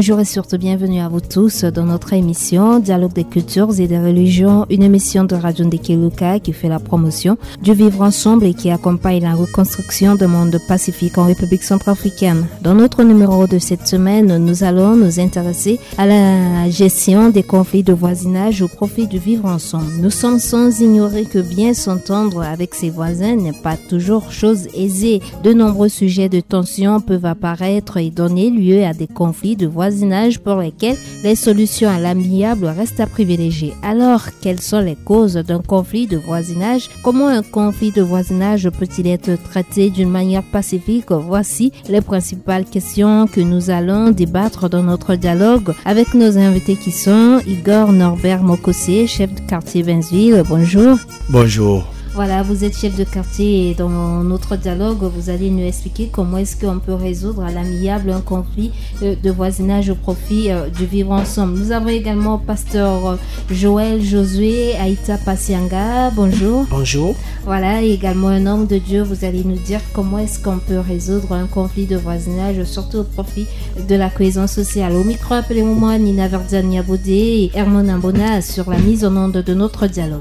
Bonjour et surtout bienvenue à vous tous dans notre émission Dialogue des cultures et des religions, une émission de Radio Ndekeluka qui fait la promotion du vivre ensemble et qui accompagne la reconstruction du monde pacifique en République centrafricaine. Dans notre numéro de cette semaine, nous allons nous intéresser à la gestion des conflits de voisinage au profit du vivre ensemble. Nous sommes sans ignorer que bien s'entendre avec ses voisins n'est pas toujours chose aisée. De nombreux sujets de tension peuvent apparaître et donner lieu à des conflits de voisinage pour lesquels les solutions à l'amiable restent à privilégier. Alors, quelles sont les causes d'un conflit de voisinage? Comment un conflit de voisinage peut-il être traité d'une manière pacifique? Voici les principales questions que nous allons débattre dans notre dialogue avec nos invités qui sont Igor Norbert Mokose, chef de quartier Benzville. Bonjour. Bonjour. Voilà, vous êtes chef de quartier et dans notre dialogue, vous allez nous expliquer comment est-ce qu'on peut résoudre à l'amiable un conflit de voisinage au profit du vivre ensemble. Nous avons également pasteur Joël Josué Aïta Pasianga. Bonjour. Bonjour. Voilà, et également un homme de Dieu. Vous allez nous dire comment est-ce qu'on peut résoudre un conflit de voisinage, surtout au profit de la cohésion sociale. Au micro, appelez-moi Nina Verdiania Bodé et Hermon Ambona sur la mise en onde de notre dialogue.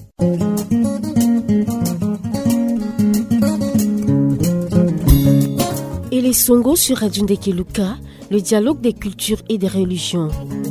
Et les Songo sur Radio Ndekeluka, le dialogue des cultures et des religions.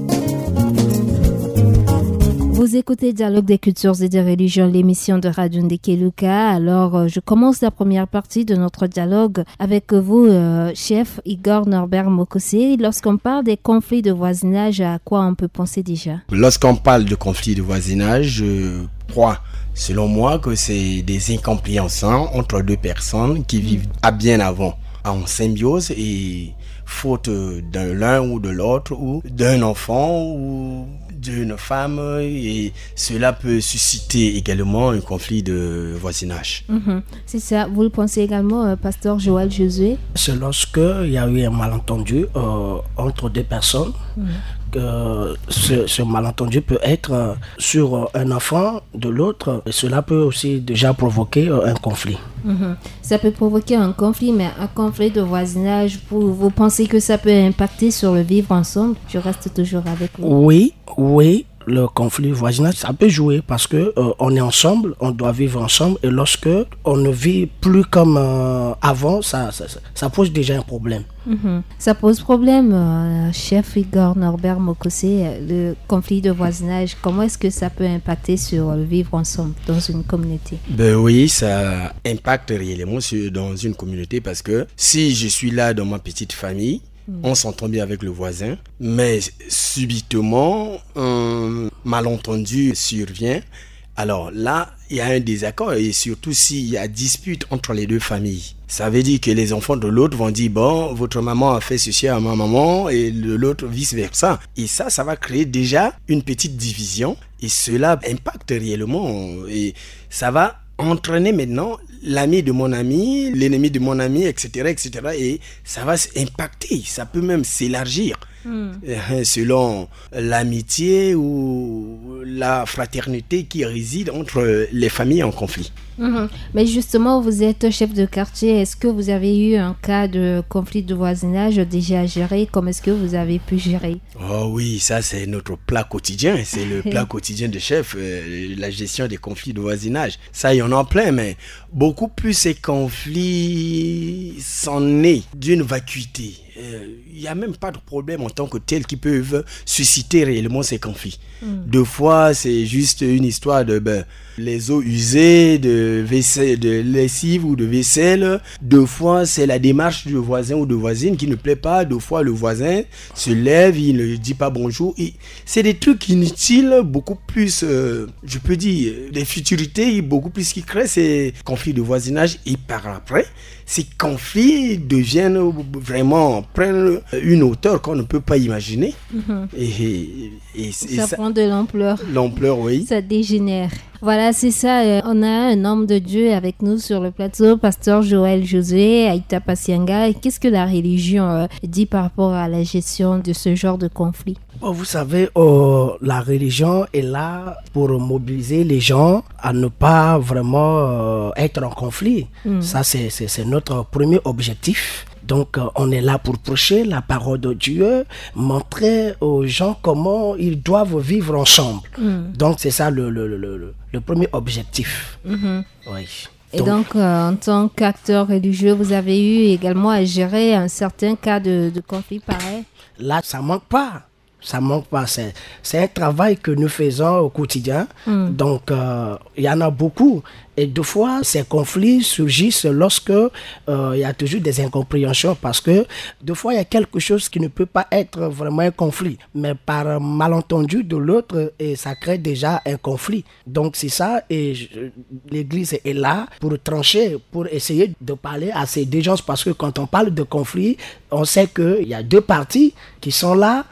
Vous écoutez Dialogue des cultures et des religions, l'émission de Radio Ndekeluka. Alors, je commence la première partie de notre dialogue avec vous, chef Igor Norbert Mokose. Lorsqu'on parle des conflits de voisinage, à quoi on peut penser déjà? Lorsqu'on parle de conflits de voisinage, je crois, selon moi, que c'est des incompréhensions entre deux personnes qui vivent à bien avant en symbiose et faute de l'un ou de l'autre ou d'un enfant ou d'une femme, et cela peut susciter également un conflit de voisinage. C'est ça. Vous le pensez également, pasteur Joël Josué? C'est lorsqu'il y a eu un malentendu entre deux personnes. Que ce malentendu peut être sur un enfant de l'autre, et cela peut aussi déjà provoquer un conflit. Ça peut provoquer un conflit, mais un conflit de voisinage, vous pensez que ça peut impacter sur le vivre ensemble? Je reste toujours avec vous. Oui, le conflit voisinage, ça peut jouer parce que on est ensemble, on doit vivre ensemble, et lorsque on ne vit plus comme avant, ça pose déjà un problème. Ça pose problème, chef Igor Norbert Mokose, le conflit de voisinage. Comment est-ce que ça peut impacter sur le vivre ensemble dans une communauté? Ben oui, ça impacte réellement dans une communauté, parce que si je suis là dans ma petite famille, on s'entend bien avec le voisin, mais subitement, un malentendu survient. Alors là, il y a un désaccord, et surtout s'il y a dispute entre les deux familles. Ça veut dire que les enfants de l'autre vont dire, bon, votre maman a fait ceci à ma maman, et l'autre vice-versa. Et ça va créer déjà une petite division, et cela impacte réellement, et ça va entraîner maintenant l'ami de mon ami, l'ennemi de mon ami, etc., etc. Et ça va impacter, ça peut même s'élargir selon l'amitié ou la fraternité qui réside entre les familles en conflit. Mais justement, vous êtes chef de quartier. Est-ce que vous avez eu un cas de conflit de voisinage déjà géré? Comment est-ce que vous avez pu gérer? Oh oui, ça c'est notre plat quotidien. C'est le plat quotidien de chef, la gestion des conflits de voisinage. Ça, il y en a plein, mais beaucoup plus ces conflits sont nés d'une vacuité. Il n'y a même pas de problème en tant que tel qui peuvent susciter réellement ces conflits. Deux fois, c'est juste une histoire de les eaux usées, de lessive ou de vaisselle. Deux fois, c'est la démarche du voisin ou de voisine qui ne plaît pas. Deux fois, le voisin se lève, il ne dit pas bonjour. Et c'est des trucs inutiles, beaucoup plus, je peux dire, des futurités, beaucoup plus qui créent ces conflits de voisinage. Et par après, ces conflits deviennent vraiment, prennent une hauteur qu'on ne peut pas imaginer. Et ça prend de l'ampleur. L'ampleur, oui. Ça dégénère. Voilà, c'est ça. On a un homme de Dieu avec nous sur le plateau, pasteur Joël Josué Aïta Pasianga. Qu'est-ce que la religion dit par rapport à la gestion de ce genre de conflit? Vous savez, la religion est là pour mobiliser les gens à ne pas vraiment être en conflit. Ça, c'est notre premier objectif. Donc, on est là pour prêcher la parole de Dieu, montrer aux gens comment ils doivent vivre ensemble. Donc, c'est ça le premier objectif. Oui. Et donc, en tant qu'acteur religieux, vous avez eu également à gérer un certain cas de conflit pareil? Là, ça manque pas. Ça manque pas. C'est un travail que nous faisons au quotidien. Donc, il y en a beaucoup. Et deux fois, ces conflits surgissent lorsque il y a toujours des incompréhensions parce que deux fois, il y a quelque chose qui ne peut pas être vraiment un conflit. Mais par malentendu de l'autre, et ça crée déjà un conflit. Donc, c'est ça. Et l'Église est là pour trancher, pour essayer de parler à ces deux gens. Parce que quand on parle de conflit, on sait qu'il y a deux parties qui sont là.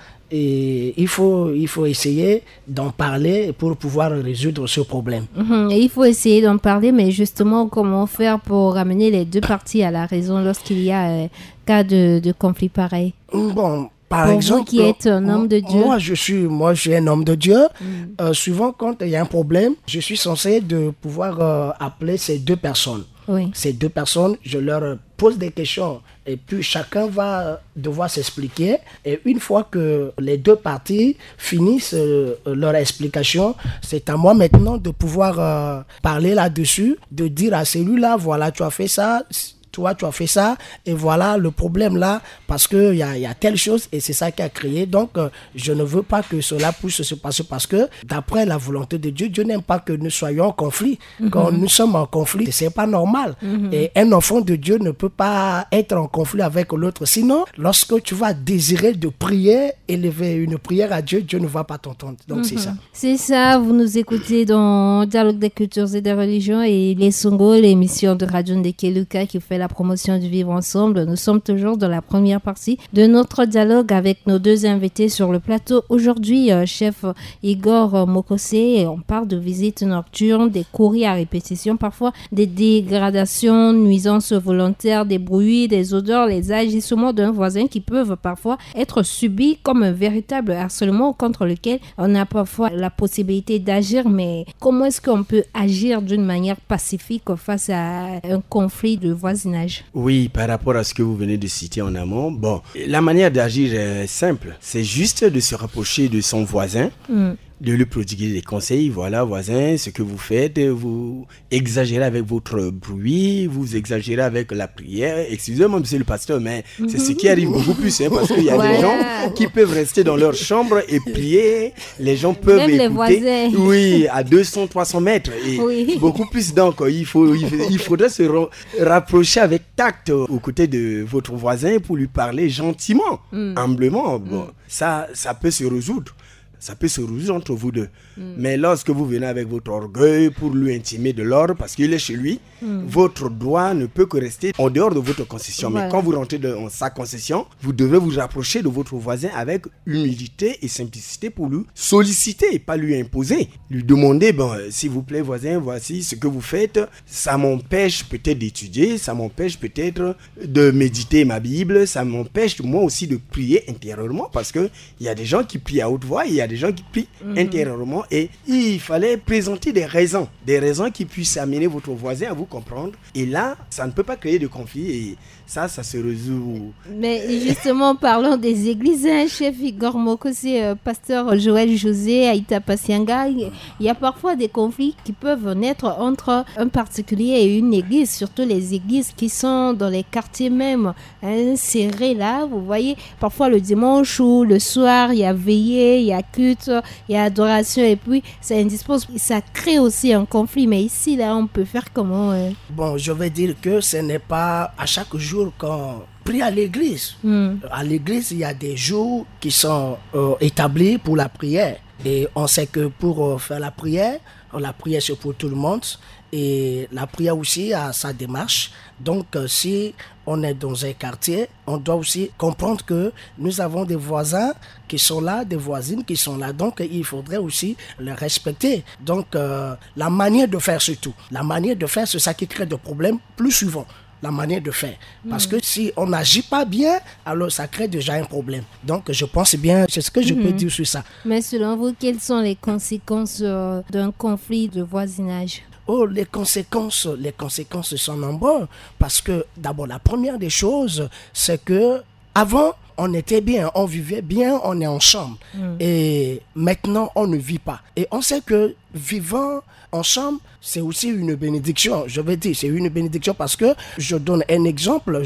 Et il faut essayer d'en parler pour pouvoir résoudre ce problème. Et il faut essayer d'en parler, mais justement, comment faire pour ramener les deux parties à la raison lorsqu'il y a un cas de conflit pareil? Bon, par pour exemple, vous qui êtes un homme de Dieu. Moi, je suis un homme de Dieu. Souvent, quand il y a un problème, je suis censé de pouvoir appeler ces deux personnes. Oui. Ces deux personnes, je leur pose des questions et puis chacun va devoir s'expliquer. Et une fois que les deux parties finissent leur explication, c'est à moi maintenant de pouvoir parler là-dessus, de dire à celui-là, voilà, tu as fait ça, toi, tu as fait ça, et voilà le problème là, parce qu'il y a telle chose, et c'est ça qui a créé. Donc, je ne veux pas que cela puisse se passer, parce que d'après la volonté de Dieu, Dieu n'aime pas que nous soyons en conflit. Quand nous sommes en conflit, c'est pas normal. Et un enfant de Dieu ne peut pas être en conflit avec l'autre. Sinon, lorsque tu vas désirer de prier, élever une prière à Dieu, Dieu ne va pas t'entendre. Donc, c'est ça. C'est ça, vous nous écoutez dans Dialogue des cultures et des religions et les Songo, l'émission de Radio Ndekeluka qui fait la promotion du vivre ensemble. Nous sommes toujours dans la première partie de notre dialogue avec nos deux invités sur le plateau. Aujourd'hui, chef Igor Mokose, on parle de visites nocturnes, des courriers à répétition, parfois des dégradations, nuisances volontaires, des bruits, des odeurs, les agissements d'un voisin qui peuvent parfois être subis comme un véritable harcèlement contre lequel on a parfois la possibilité d'agir. Mais comment est-ce qu'on peut agir d'une manière pacifique face à un conflit de voisinage? Oui, par rapport à ce que vous venez de citer en amont, bon, la manière d'agir est simple. C'est juste de se rapprocher de son voisin, de lui prodiguer des conseils. Voilà, voisin, ce que vous faites, vous exagérez avec votre bruit, vous exagérez avec la prière. Excusez-moi, monsieur le pasteur, mais c'est ce qui arrive beaucoup plus, parce qu'il y a des gens qui peuvent rester dans leur chambre et prier. Les gens peuvent même écouter. Les voisins. Oui, à 200, 300 mètres. Et beaucoup plus. Donc, il faudrait se rapprocher avec tact aux côtés de votre voisin pour lui parler gentiment, humblement. Bon, ça peut se résoudre. Ça peut se résoudre entre vous deux. Mais lorsque vous venez avec votre orgueil pour lui intimer de l'ordre, parce qu'il est chez lui, votre droit ne peut que rester en dehors de votre concession. Voilà. Mais quand vous rentrez dans sa concession, vous devez vous rapprocher de votre voisin avec humilité et simplicité pour lui solliciter et pas lui imposer. Lui demander, s'il vous plaît voisin, voici ce que vous faites. Ça m'empêche peut-être d'étudier, ça m'empêche peut-être de méditer ma Bible, ça m'empêche moi aussi de prier intérieurement, parce qu'il y a des gens qui prient à haute voix, il y a des gens qui prient intérieurement, et il fallait présenter des raisons qui puissent amener votre voisin à vous comprendre. Et là, ça ne peut pas créer de conflit, et ça se résout. Mais justement, parlons des églises, chef Igor Mokose, pasteur Joël José, Aïta Pasianga, il y a parfois des conflits qui peuvent naître entre un particulier et une église, surtout les églises qui sont dans les quartiers même serrés là. Vous voyez, parfois le dimanche ou le soir, il y a veillée, il y a culte, il y a adoration, et puis ça indispose, ça crée aussi un conflit. Mais ici, là, on peut faire comment? Bon, je vais dire que ce n'est pas à chaque jour qu'on prie à l'église. À l'église, il y a des jours qui sont établis pour la prière. Et on sait que pour faire la prière c'est pour tout le monde. Et la prière aussi a sa démarche. Donc, si on est dans un quartier, on doit aussi comprendre que nous avons des voisins qui sont là, des voisines qui sont là. Donc, il faudrait aussi les respecter. Donc, la manière de faire surtout. La manière de faire, c'est ça qui crée des problèmes plus souvent. La manière de faire. Parce que si on n'agit pas bien, alors ça crée déjà un problème. Donc, je pense bien, c'est ce que je peux dire sur ça. Mais selon vous, quelles sont les conséquences d'un conflit de voisinage? Oh, les conséquences sont nombreuses. Parce que, d'abord, la première des choses, c'est que avant, on était bien, on vivait bien, on est ensemble. Et maintenant, on ne vit pas. Et on sait que vivant ensemble, c'est aussi une bénédiction. Je vais dire, c'est une bénédiction parce que je donne un exemple.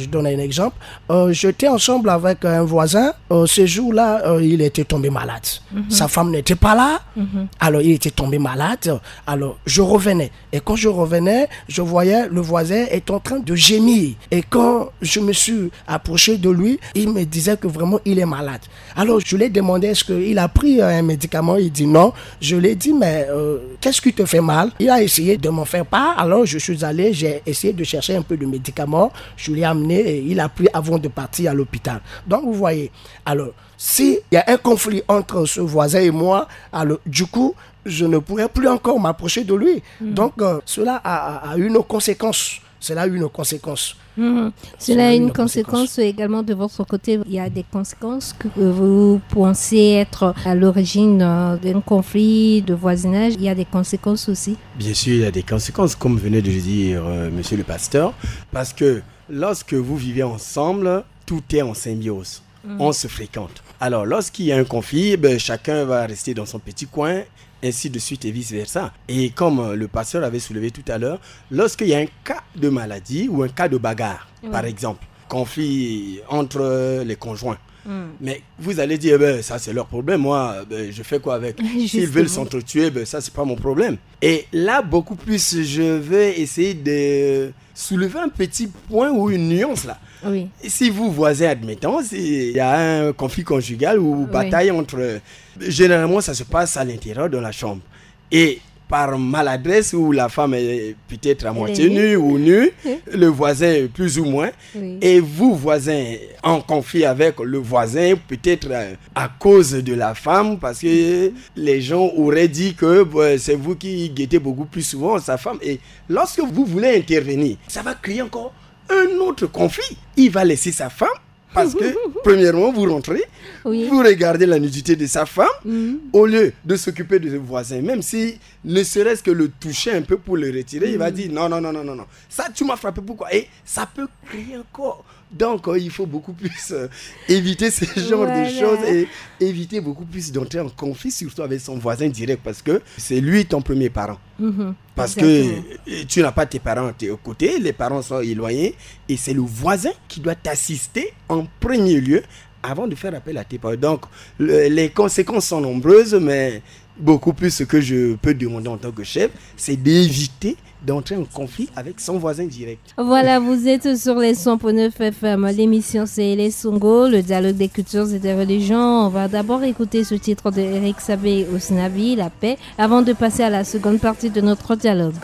J'étais ensemble avec un voisin. Ce jour-là, il était tombé malade. Sa femme n'était pas là. Alors, il était tombé malade. Alors, je revenais. Et quand je revenais, je voyais le voisin est en train de gémir. Et quand je me suis approché de lui, il me disait que vraiment, il est malade. Alors, je lui ai demandé est-ce qu'il a pris un médicament. Il dit non. Je lui ai dit, mais qu'est-ce qui te fait mal? Il a essayé de m'en faire part. Alors, je suis allé, j'ai essayé de chercher un peu de médicaments. Je l'ai amené et il a pris avant de partir à l'hôpital. Donc, vous voyez. Alors, s'il y a un conflit entre ce voisin et moi, alors, du coup, je ne pourrais plus encore m'approcher de lui. Donc, cela a une conséquence. Cela a une conséquence. Cela a une conséquence également de votre côté. Il y a des conséquences que vous pensez être à l'origine d'un conflit de voisinage. Il y a des conséquences aussi. Bien sûr, il y a des conséquences, comme venait de le dire monsieur le pasteur. Parce que lorsque vous vivez ensemble, tout est en symbiose. On se fréquente. Alors, lorsqu'il y a un conflit, chacun va rester dans son petit coin, ainsi de suite et vice-versa. Et comme le pasteur avait soulevé tout à l'heure, lorsqu'il y a un cas de maladie ou un cas de bagarre, par exemple, conflit entre les conjoints, mais vous allez dire, ça c'est leur problème, moi, je fais quoi avec? S'ils veulent s'entretuer, ça c'est pas mon problème. Et là, beaucoup plus, je vais essayer de soulever un petit point ou une nuance là. Oui. Si vous voisins, admettons, il y a un conflit conjugal ou bataille entre... Généralement, ça se passe à l'intérieur de la chambre. Et par maladresse, où la femme est peut-être à moitié nue ou nue, le voisin plus ou moins, et vous, voisins, en conflit avec le voisin, peut-être à cause de la femme, parce que les gens auraient dit que c'est vous qui guettez beaucoup plus souvent sa femme. Et lorsque vous voulez intervenir, ça va créer encore un autre conflit. Il va laisser sa femme parce que, premièrement, vous rentrez, vous regardez la nudité de sa femme, au lieu de s'occuper de ses voisins, même si ne serait-ce que le toucher un peu pour le retirer, il va dire non. Ça, tu m'as frappé, pourquoi? Et ça peut créer encore. Donc, il faut beaucoup plus éviter ce genre de choses et éviter beaucoup plus d'entrer en conflit, surtout avec son voisin direct, parce que c'est lui ton premier parent. Parce que tu n'as pas tes parents à tes côtés, les parents sont éloignés et c'est le voisin qui doit t'assister en premier lieu avant de faire appel à tes parents. Donc, les conséquences sont nombreuses, mais beaucoup plus ce que je peux demander en tant que chef, c'est d'éviter d'entrer en conflit avec son voisin direct. Voilà, vous êtes sur les 100.9 FM. L'émission, c'est Les Songo, le dialogue des cultures et des religions. On va d'abord écouter ce titre de Eric Sabé Osnavi, La paix, avant de passer à la seconde partie de notre dialogue.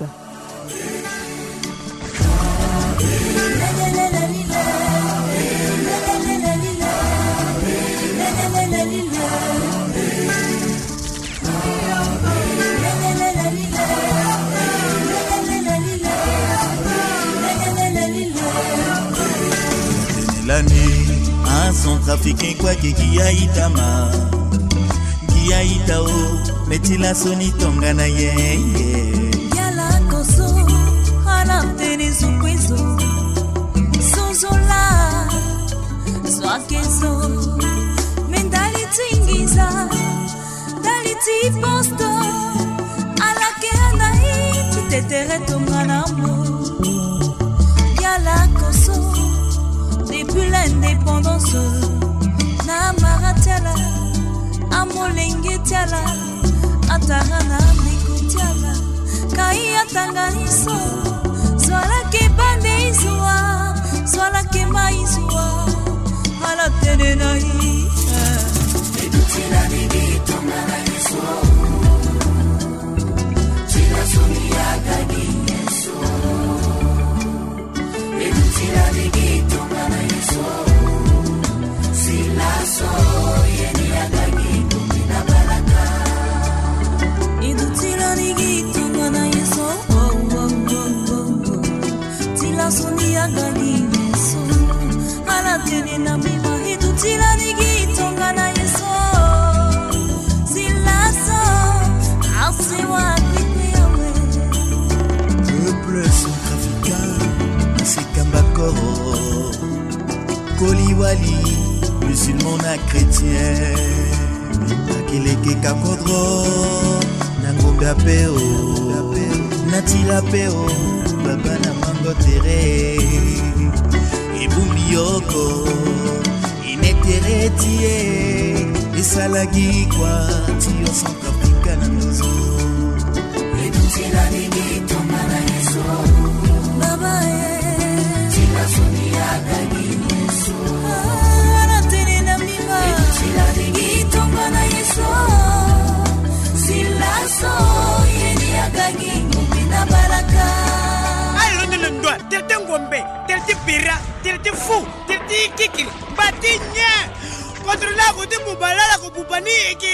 La nuit, un son trafiqué quoi que Giaitama Giaitao, metila soni tongana ye Yala koso, hala teni sukwizo Sozola, swakezo Mendaliti ngiza, daliti posto Ala kehana iti tetere tongana mo Yala koso depuis l'indépendance, na maratela, amolenge tiala, atarana mikutiala, kai atanga iso, swala ke bande iswa, swala ke maiswa, ala tenena hi, edutila bibi tongana iso, tila sonia gadi iso, edutila bibi tongana iso. Koliwali, musulman na chrétien. Akileke kakodro, nangombe apeo, natila peo, baba na mango tere. Ebumbi yoko, inetere tie, esalagi kwa, tiyo Centrafrica na nozo. Edutila nini tonga na yeso, baba tila sonia kagi yeso. Anatene na mima, edutila nini tonga na yeso, silaso yeni akagi mupina baraka. Ayo nene ndwa, terte ngombe, terte pira, terte fou, terte kikiri, batinya. Controla ko de mubalala ko bubani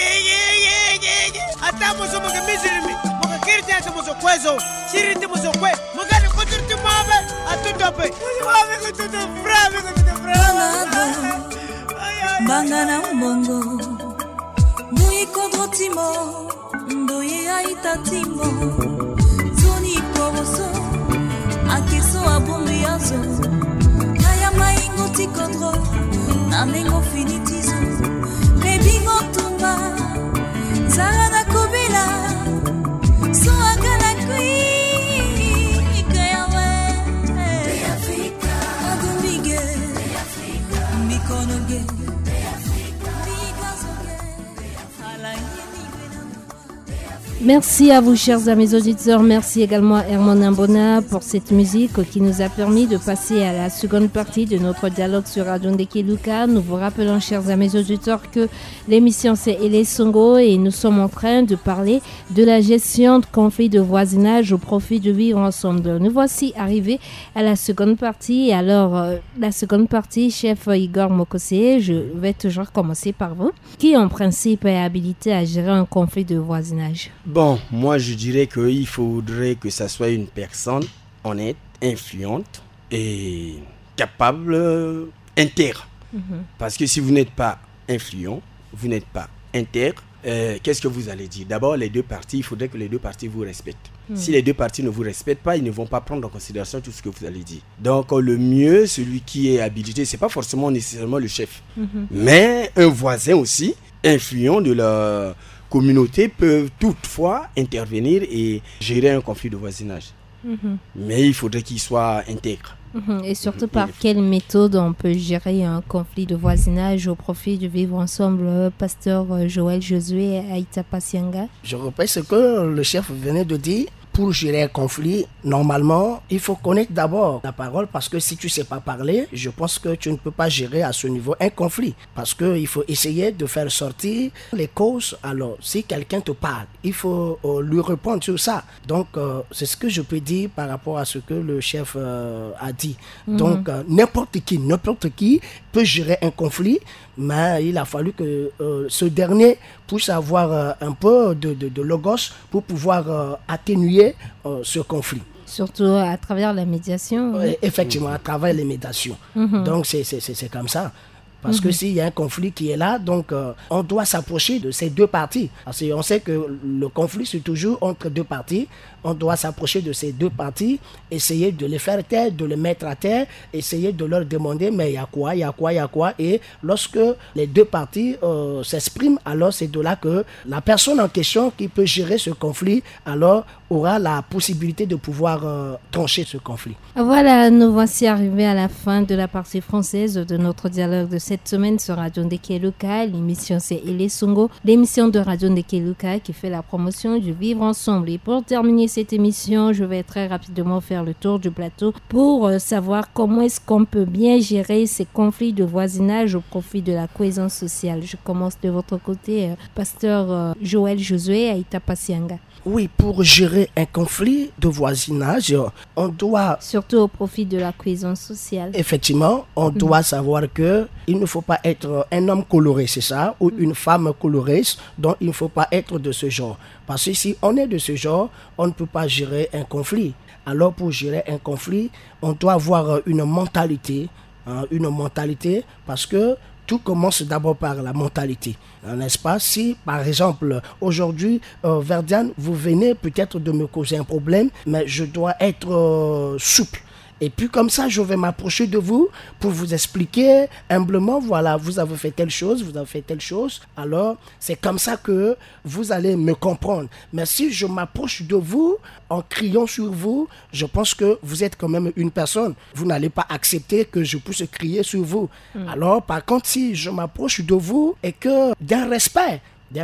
ata mo so mo misirimi mo ka kirja so mo so kwezo shiriti mo so kwe mo ka ko turti mabe atutope mabe ko tuto frame ko tuto frame bangana umongo nui kodrotimo ndoye aita timo zoni koboso akeso abombiazo kaya maingo tikodro Amengo finitizo, bebingo tumba, zara kobela, so agala kui, ikayawe. De Africa, agumige, de Africa, mikonoge, de Africa, migazoge, de Africa. Merci à vous, chers amis auditeurs. Merci également à Herman Ambona pour cette musique qui nous a permis de passer à la seconde partie de notre dialogue sur Radio Ndekeluka. Nous vous rappelons, chers amis auditeurs, que l'émission c'est Ele Songo et nous sommes en train de parler de la gestion de conflits de voisinage au profit de vivre ensemble. Nous voici arrivés à la seconde partie. Alors, la seconde partie, chef Igor Mokose, je vais toujours commencer par vous. Qui, en principe, est habilité à gérer un conflit de voisinage? Bon, moi je dirais qu'il faudrait que ça soit une personne honnête, influente et capable, intègre. Parce que si vous n'êtes pas influent, vous n'êtes pas intègre, qu'est-ce que vous allez dire? D'abord, les deux parties, il faudrait que les deux parties vous respectent. Si les deux parties ne vous respectent pas, ils ne vont pas prendre en considération tout ce que vous allez dire. Donc le mieux, celui qui est habilité, c'est pas forcément nécessairement le chef, mais un voisin aussi, influent de la communauté, peuvent toutefois intervenir et gérer un conflit de voisinage. Mais il faudrait qu'il soit intègre. Et surtout, par quelle méthode on peut gérer un conflit de voisinage au profit de vivre ensemble, pasteur Joël Josué Aïta Pasianga? Je répète ce que le chef venait de dire. Pour gérer un conflit, normalement, il faut connaître d'abord la parole parce que si tu ne sais pas parler, je pense que tu ne peux pas gérer à ce niveau un conflit. Parce qu'il faut essayer de faire sortir les causes. Alors, si quelqu'un te parle, il faut lui répondre sur ça. Donc, c'est ce que je peux dire par rapport à ce que le chef a dit. Donc, n'importe qui peut gérer un conflit, mais il a fallu que ce dernier puisse avoir un peu de logos pour pouvoir atténuer ce conflit. Surtout à travers la médiation. Effectivement, à travers les médiations. Donc, c'est comme ça. Parce que s'il y a un conflit qui est là, donc on doit s'approcher de ces deux parties. Parce qu'on sait que le conflit, c'est toujours entre deux parties. On doit s'approcher de ces deux parties, essayer de les faire taire, de les mettre à terre, essayer de leur demander, mais il y a quoi. Et lorsque les deux parties s'expriment, alors c'est de là que la personne en question qui peut gérer ce conflit, alors aura la possibilité de pouvoir trancher ce conflit. Voilà, nous voici arrivés à la fin de la partie française de notre dialogue de cette semaine sur Radio Ndekeluka. L'émission c'est Ele Songo, l'émission de Radio Ndekeluka qui fait la promotion du vivre ensemble. Et pour terminer cette émission, je vais très rapidement faire le tour du plateau pour savoir comment est-ce qu'on peut bien gérer ces conflits de voisinage au profit de la cohésion sociale. Je commence de votre côté, pasteur Joël Josué Aïta Pasianga. Oui, pour gérer un conflit de voisinage, on doit... Surtout au profit de la cohésion sociale. Effectivement, on doit savoir que il ne faut pas être un homme coloré, c'est ça, ou une femme colorée, donc il ne faut pas être de ce genre. Parce que si on est de ce genre, on ne peut pas gérer un conflit. Alors pour gérer un conflit, on doit avoir une mentalité parce que tout commence d'abord par la mentalité, n'est-ce pas? Si, par exemple, aujourd'hui, Verdiane, vous venez peut-être de me causer un problème, mais je dois être souple Et puis comme ça, je vais m'approcher de vous pour vous expliquer humblement, voilà, vous avez fait telle chose, vous avez fait telle chose. Alors, c'est comme ça que vous allez me comprendre. Mais si je m'approche de vous en criant sur vous, je pense que vous êtes quand même une personne. Vous n'allez pas accepter que je puisse crier sur vous. Alors, par contre, si je m'approche de vous et que d'un respect,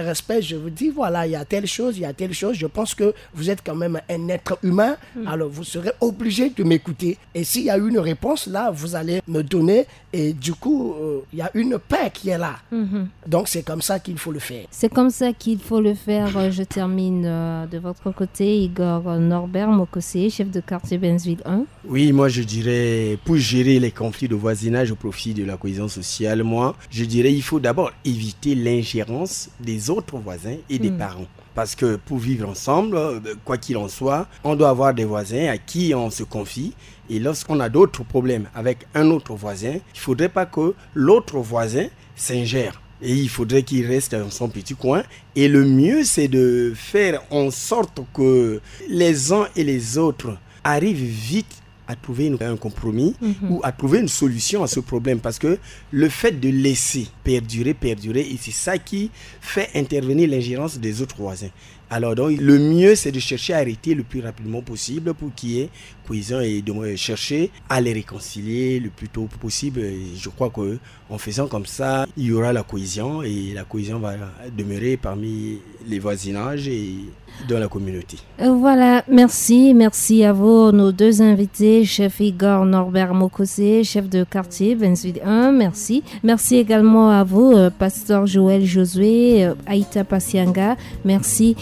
je vous dis, voilà, il y a telle chose, je pense que vous êtes quand même un être humain, alors vous serez obligé de m'écouter. Et s'il y a une réponse, là, vous allez me donner, et du coup, il y a une paix qui est là. Donc, c'est comme ça qu'il faut le faire. C'est comme ça qu'il faut le faire. Je termine de votre côté, Igor Norbert Mokose, chef de quartier Benzville 1. Oui, moi, je dirais, pour gérer les conflits de voisinage au profit de la cohésion sociale, moi, je dirais, il faut d'abord éviter l'ingérence des autres voisins et des parents. Parce que pour vivre ensemble, quoi qu'il en soit, on doit avoir des voisins à qui on se confie. Et lorsqu'on a d'autres problèmes avec un autre voisin, il ne faudrait pas que l'autre voisin s'ingère. Et il faudrait qu'il reste dans son petit coin. Et le mieux, c'est de faire en sorte que les uns et les autres arrivent vite à trouver un compromis ou à trouver une solution à ce problème, parce que le fait de laisser perdurer, et c'est ça qui fait intervenir l'ingérence des autres voisins. Alors donc, le mieux, c'est de chercher à arrêter le plus rapidement possible pour qu'il y ait cohésion et de chercher à les réconcilier le plus tôt possible. Et je crois qu'en faisant comme ça, il y aura la cohésion et la cohésion va demeurer parmi les voisinages et dans la communauté. Voilà, merci à vous, nos deux invités, chef Igor Norbert Mokose, chef de quartier Benzville 1, merci également à vous, pasteur Joël Josué, Aïta Pasianga, merci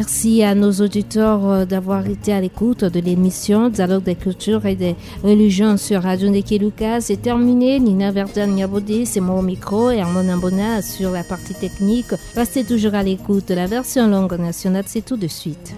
à nos auditeurs d'avoir été à l'écoute de l'émission Dialogue des cultures et des religions sur Radio Ndekeluka. C'est terminé. Nina Verdan Nyabode, c'est mon micro, et Armand Ambona sur la partie technique. Restez toujours à l'écoute de la version langue nationale, c'est tout de suite.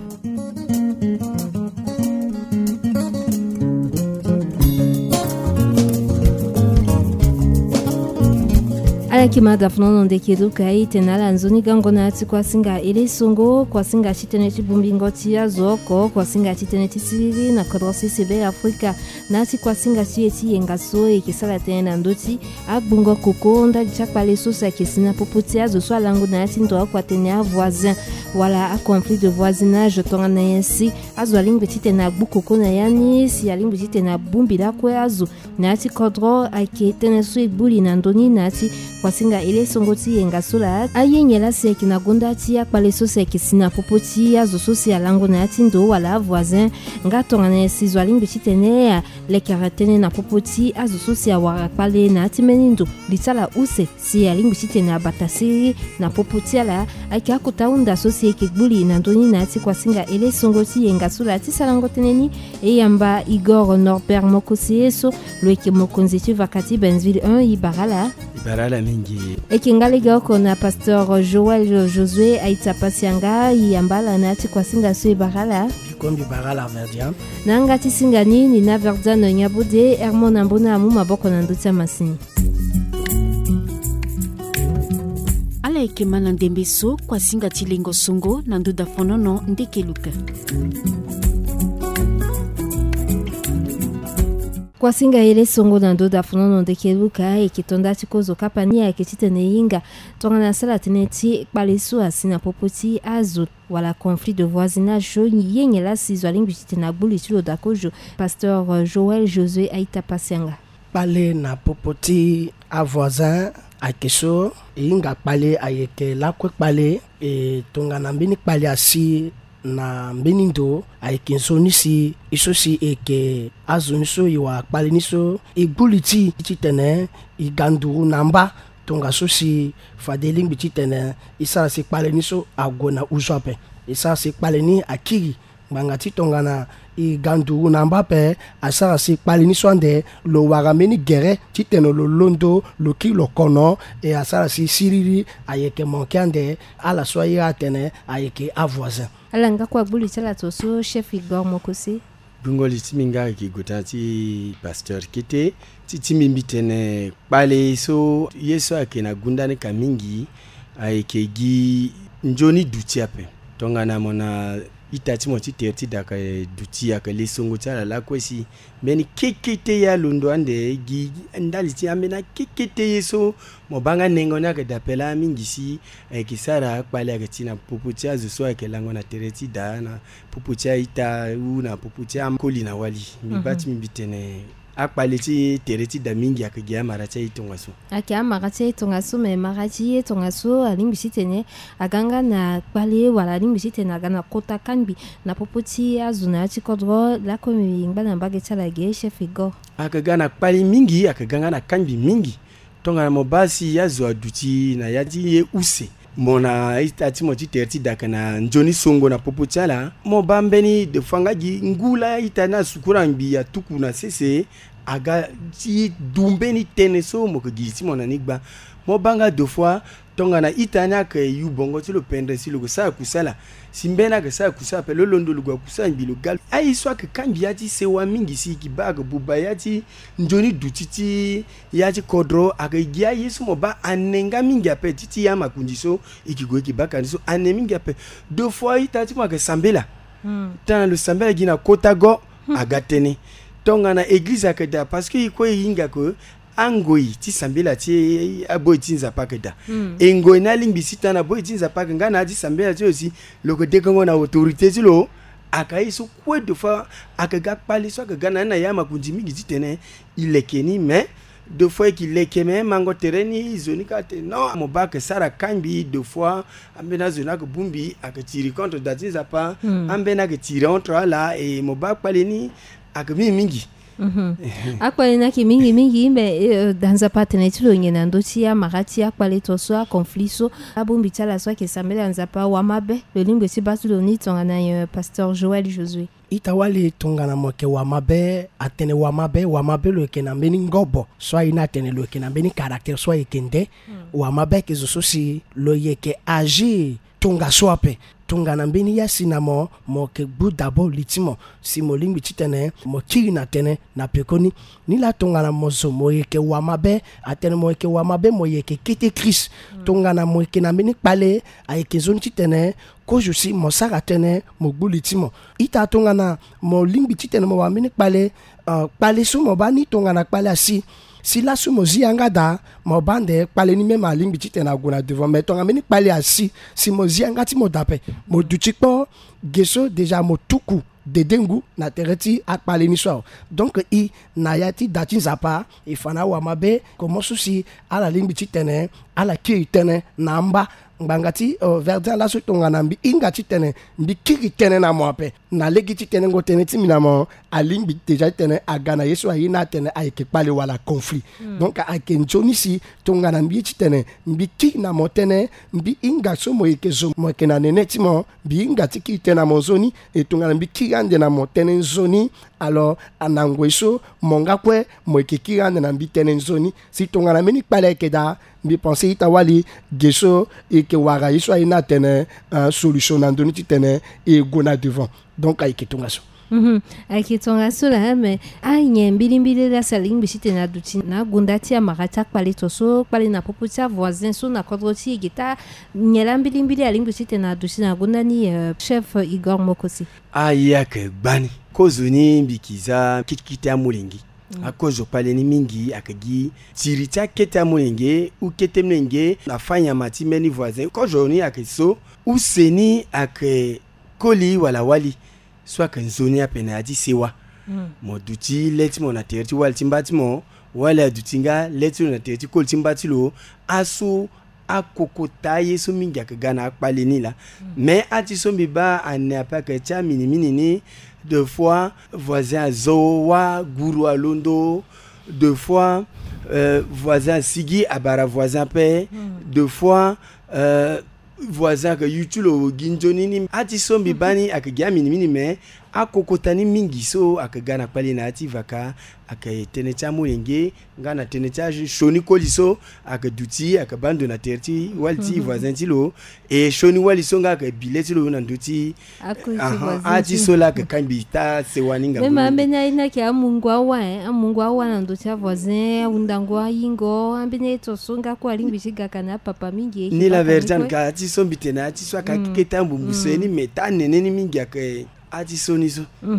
Alakima dafnono Ndekeluka itenala nzoni gangona ati kwasinga ile songo kwasinga chiteneti bumbingoti ya zoko kwasinga chiteneti siri na kodrosi sebe Afrika nati kwasinga chieti yengaso ekisala tena ndoti agbungo kokonda chakpale sosa kesina popotia zo swa langu na ati ndo kwatenia voisin wala a conflit de voisinage tongana yensi azo alingi titena bukoko na yani si alingi titena bumbila kwe azo nati kodro aketene so ebuli na ndoni nati kwasinga ile songoti yengasula ayenyela seki na gonda ti akpale so seki sina popoti azo sosi alango na ati ndo wala voisin ngatongana si alingi titene le karatene na popoti azo sosi awara pale na ati menindo litala use si alingi titena batasi na popoti ala akakutaunda sosi ekibuli na ndoni na ati kwasinga ile songoti yengasula ati salango teneni eyamba Igor Norbert Mokose so loeke mokonzi vakati Benzville 1 ibarala mingi ekingalega kona pasteur Joël Josué Aïta Pasianga yambala na ati kwasinga so ibarala comme ibarala verdian nanga tisingani ni na verdan Nyabode Armand Ambona amu maboko na ndotia masini ala ekemana ndembeso kwasinga tilengo songo na nduda fonono Ndekeluka kwasinga ile songo na ndoda fonono Ndekeluka ekitonda tikozo kapani ya ketitene yinga tongana sala teneti palesu asina popoti azu wala conflit de voisinage yengela sizwa lingu titena buli tilo dakojo pasteur Joël Josué Aïta Pasianga pale na popoti a voisin a keso inga pale ayeke lakwe pale e tongana mbini pale asi na mbenindo ayeke nsonisi isosi eke azoniso iwa pale niso iguliti titene iganduru namba tonga sosi fadeling titene isa se pale niso agona uzope isa se pale ni akiri bangati tongana iganduru namba pe asara se pale niso ande lo warameni gere titene lo londo lo ki lo kono e asara si siriri ayeke monkande ala soya tene ayeke avoisin alanga kwa buli tala toso chef Igor Mokose bungo litiminga ki gutati pasteur kite titimimbi tene pale so yeso akena gundane kamingi ayeke gi njoni dutiape tongana mona itati mo titerti daka duti aka lesongo tsala la kwesi meni kekete ya londo ande gi ndali ti amena kekete yeso mo banga nengo na ka dapela mingisi kisara akpali aka tina puputia zo aka lango na tereti da na puputia ita una puputia koli na wali mi bati mi bitene akpali ti tereti da mingi aka gia maracha itongaso aka maracha itongaso me marachi itongaso alingbisi tene aganga na akpali wala alingbisi tene agana kota kanbi na puputi azuna ti kodro la komi ngana mbage tsala ge chef Igor aka gana akpali mingi aka ganga na kanbi mingi tonga mo basi ya zo aduti na yadi ye use mona itati mo ti terti daka na njoni songo na popochala mo bambeni de fangaji ngula itana sukura mbi ya tuku na sese aga ti dumbeni teneso mo ko gisi mo na nigba mo banga deux fois tonga na itana ka yu bongo ti lo pendre si lo sa kusala simbena ka sa kusa pe lo londo lo kusa mbi lo gal ai so ka kambi ya ti sewa mingi si ki baga buba ya ti njoni dutiti ya ti kodro aka gia yesu mo ba anenga mingi ape titi ya makundiso ikigo ki baka so anemingi ape deux fois itati mo ka sambela tan lo sambela gina kotago agatene tonga na église akada parce que iko yinga ko angoi ti sambela ti aboy ti nzapakeda engoi na limbisi tana boy ti nzapaka ngana ti sambela ti aussi loko dekongo na autorité ti lo akai so kwe de fois akaga pali so akaga na ya makundi mingi ti tene ilekeni mais deux fois qu'il lekeme mango tereni zoni ka te non mo ba ke sara kambi deux fois ambena zona ko bumbi akatiri contre dati nzapa ambena ke tire entre là et mo ba pali ni akami mingi akwale na ki mingi me danza patene ti lo ngena ndo ti ya marati akwale to so conflit so abumbi tsala so ke sambela nzapa wa mabe le lingwe si batu lo ni tonga na pasteur Joël Josué itawali tongana moke wa mabe atene wa mabe lo kena mbeni ngobo so ina tene lo kena mbeni caractère so ikende wa mabe ke zo si lo yeke agir tonga soape tonga na mbeni ya sinamo mo ke bu d'abord litimo si mo lingbi titene mo kiri na tene na pekoni ni la tonga na mozo mo yeke wa mabe atene mo yeke wa mabe mo yeke kete Christ tonga na mo yeke na mbeni pale ayeke zone titene ko je si mo sara tene mo bu litimo ita tonga na mo lingbi titene mo wa mbeni pale pale so mo ba ni tonga na pale asi si la su mozi angada mo bande pale ni même alimbi titena guna devant mais tonga meni pale asi si mozi angati mo dape mo dutikpo geso déjà mo tuku de dengu na tereti akpale ni so donc i na yati dati zapa ifana wa mabe komo susi ala limbi titene ala ki tene namba ngangati verdun la so tonga nambi ingati tene mbi kiri tene na mo ape na legiti tene ngo tene timina mo alimbi déjà tene agana yeso ayina tene ayeke pale wala conflit donc akenjoni si tonga nambi tene mbi ki na mo tene mbi inga so mo yeke zo mo ke na neneti mo mbi ingati ki tene mo zoni e tonga nambi ki ande na mo tene zoni alors anangweso monga kwe mo yeke ki ande na mbi tene zoni si tonga na meni pale ke da mbi penser itawali geso e ke wara yeso ayina tene solution na ndoni tene e gona devant donc ayeke tonga so ayeke tonga so la me anye mbilimbili la salimbi si tene aduti na gunda ti amara ti akpale to so kpale na popo ti avoisin so na kodro ti yeke ta nye la mbilimbili alingbi si tene aduti na gunda ni chef Igor Mokosi ayeke gbani kozo ni mbikiza kitikiti amolengi akozo pale ni mingi akagi tiri ti akete amolenge ukete mlenge afanya mati meni voisin kozo ni akeso useni ake koli wala wali soit que nzoni apene adi sewa mo duti leti mo na terti wal timbati mo wala dutinga leti na terti kol timbati lo aso akokota yeso mingi akagana akpale ni la mais ati so mbiba ane apaka tia mini ni deux fois voisin azowa guru alondo deux fois voisin sigi abara voisin pe deux fois voisin que yutulo ginjoni ni ati sombi bani akagia mini mais akokotani mingi so akagana pale na ati vaka akatenecha mulenge ngana tenecha shoni koliso akaduti akabando na terti walti voisin tilo et shoni waliso ngaka bileti lo na nduti ati sola akambita sewaninga même ambenya ina ki amungwa na nduti voisin undangwa ingo ambenya to songa ko alingwishiga kana papa mingi ni la verjan ka ati sombitena ati so akaketambu museni metane neni mingi ake ati soniso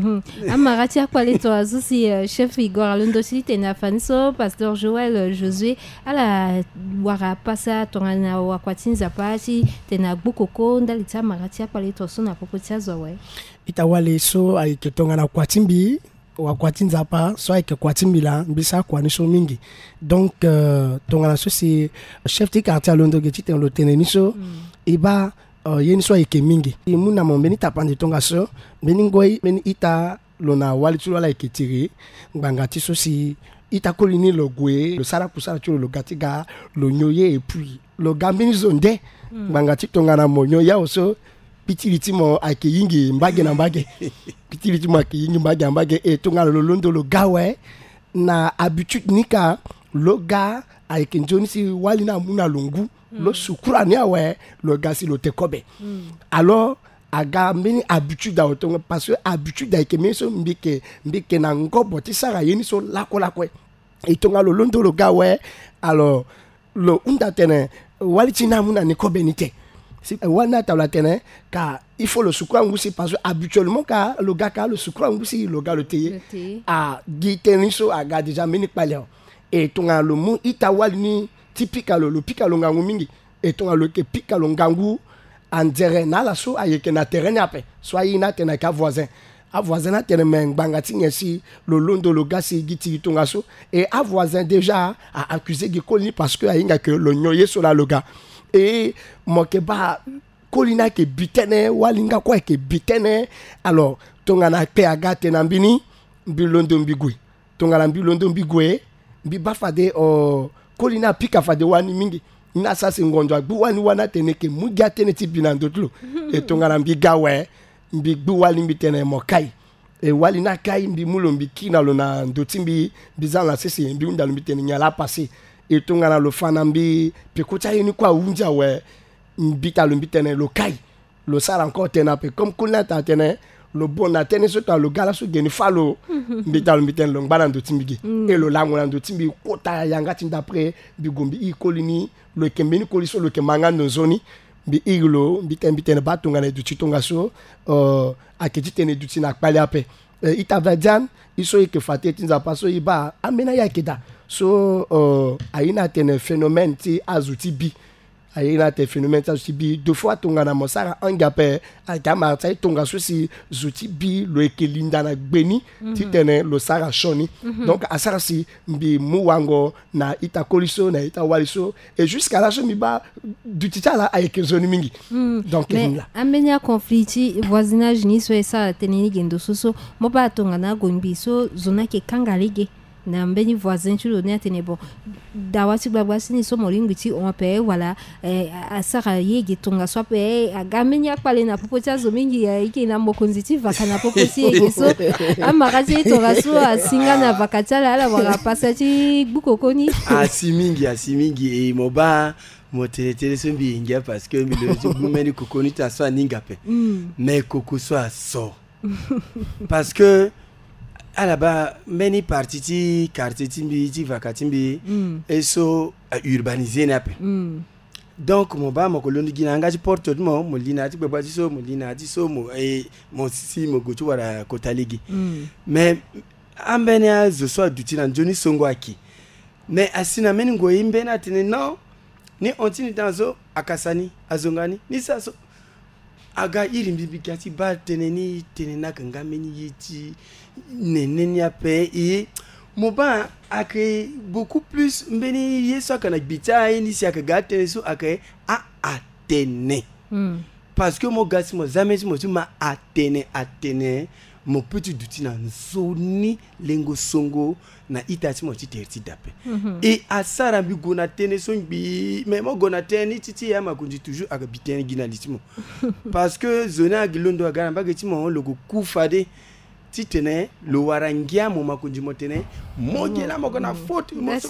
amarati akwale to azusi chef Igor alondosi tena faniso pasteur Joël Josué ala wara pasa tongana wakwatinza pasi tena bukoko ndalita marati akwale to sona pokotia zowe itawale so aike tongana kwatimbi wakwatinza pa so aike kwatimbi la mbisa kwaniso mingi donc tongana so si chef de quartier alondoge titen lo teneniso iba yeni so ike mingi muna mo beni tapandi tonga so beni ngoi beni ita lona wali tulo la ike tiri ngangati so si ita kolini lo gwe lo sara kusara tulo lo gatiga lo nyoye et puis lo gambini zonde ngangati tonga na mo nyoya oso pitiliti mo ake yingi mbage na mbage pitiliti mo ake yingi mbage na mbage e tonga lo londo lo gawe na habitude nika lo ga ake njoni si wali na muna lungu lo sukura ni awe lo gasi lo tekobe alors aga meni habitude a otonga parce que habitude a ke meso mbike na ngobo tisara yeni so lako itonga lo londo lo gawe alors lo unda tene wali tina muna ni kobe nite si wana tabla tene ka il faut le sukura ngusi parce que habituellement ka lo gaka le sukura ngusi lo ga le teye a diteniso aga déjà meni pale et tonga lo mu itawali ni typique lo pika lo ngangu mingi et ton lo ke pika lo ngangu en terrain na la so ayeke na terrain ape so ayina tena ka voisin a voisin na tena mengbanga tingesi lo londo lo gasi giti tonga so et a voisin déjà a accusé gi kolini parce que ayinga que lo nyoye so la loga et mokeba kolina ke bitene walinga kwa ke bitene alors tonga na pe aga tena mbini bilondo mbigui tonga na bilondo mbigwe biba fade kolina pika fade wani mingi ina sasa ngonjwa gbu wani wana teneke mugia teneti binandotlo e tongana mbiga we mbigbu wali mbitene mokai e wali na kai mbi mulo mbikina lo na ndotimbi bizana sisi mbi unda mbitene nyala passé e tongana lo fana mbi pekota yeni kwa unja we mbita lo mbitene lo kai lo sara encore tena pe comme kuna ta tene lo bona tene so ta lo gala so geni falo mbita lo mbitene lo ngana ndotimbi e lo lango na ndotimbi kota yanga tindaprès bigombi i kolini lo kembeni koliso lo kemanga nozoni bi iglo mbitene batunga na duti tonga so aketi tene duti na kpali ape itavadian iso ike fate tinza paso iba amena ya keda so aina tene phénomène ti azuti bi aina te phénomène ti azuti bi deux fois tonga na mosara angape akama ta tonga so si zuti bi lo ekelinda na gbeni ti tene lo sara shoni donc asara si mbi muwango na ita koliso na ita waliso et jusqu'à la chemi ba du titala ayeke zoni mingi donc là amenya conflit voisinage ni so esa teneni gendo soso mo ba tonga na gombi so zona ke kangalege na mbeni voisin tu ne atene bon dawati babwasi ni so molingwiti on pe voilà asara yege tonga so pe agamenya pale na popotia zo mingi yake na mokonziti vakana popotia yege so amakaje tonga so asinga na vakatala ala wala pasati bukokoni asimingi e moba moteletele so mbinga parce que milozo bumeni kokoni ta so ninga pe mais koko so aso parce que à la bas many parties ti quartier timbi ti vakatimbi et so urbanisé nape donc mon ba mo kolondi gina ngaji porte mo lina ti beba ti so mo lina ti so mo e mo si mo gochu wara kotaligi mais ambenia zo so duti na joni songo aki mais asina meni ngo imbe na tene non ni ontini danzo akasani azongani ni saso aga irimbi bikati ba teneni tenena kanga meni yiti neneni ape et moba ake beaucoup plus mbeni yeso kana bita ni si akaga teneso ake a atene parce que mo gasi mo zamesi mo ma atene mo petit duti na nzoni lengo songo na itati mo ti terti dape et asara bi gona teneso bi mais mo gona teni titi ya makunji toujours aka bitene gina litimo parce que zona gilondo agara bageti mo logo kufade titene lo warangia mo makunji motene mokela moko na faute